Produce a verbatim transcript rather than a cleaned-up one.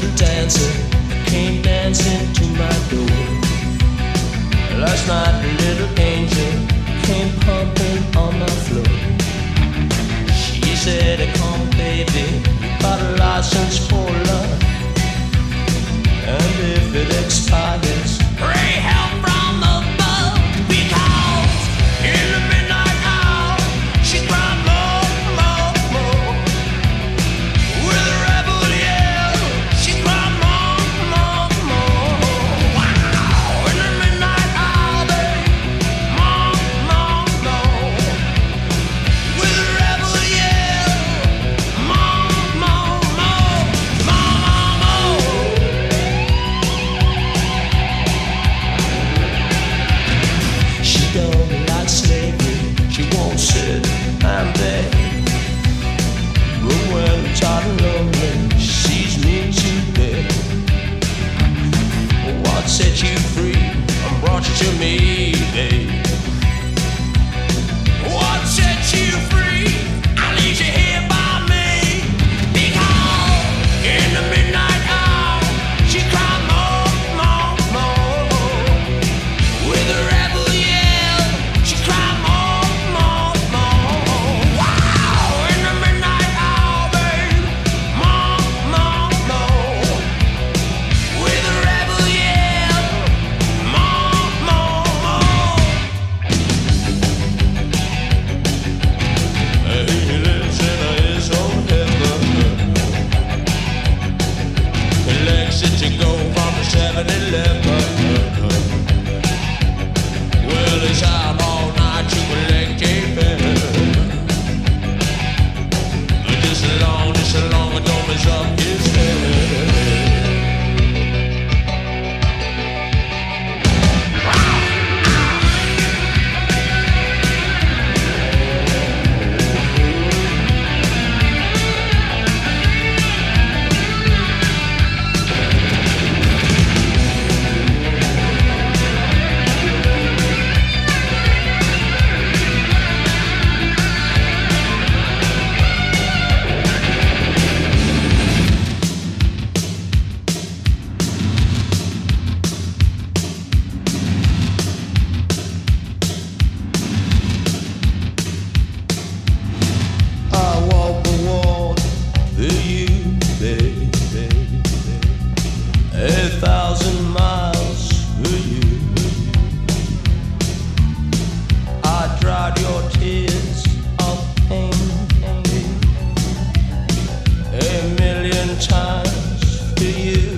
little dancer came dancing to my door. Last night a little angel came pumping on my floor. She said, come baby, you got a license for love, and if it expires, pray help from above. Because in the midnight hour she cried more, more, more. With a rebel yell she cried more, more, more. Wow! In the midnight hour, babe, more, more, more. With a rebel yell, more, more, more, more, more. She don't like slavery, she won't sit and beg. But when I'm tired and lonely, she sees me to bed. What set you free and brought you to me, babe? What set you free? I leave you here by me. Because in the midnight hour she cried more, more, more. With a rebel yell she cried more, more, more. Wow! In the midnight hour, babe, more, more, more. With a rebel yell, more, more, more. He lives in his own heaven. He likes it to go from the seven eleven. Well, he's out all night to collect a fare. Just as long, just as long as don't mess up his head. I walk the walk for you, baby. A thousand miles for you. I dried your tears of pain a million times for you.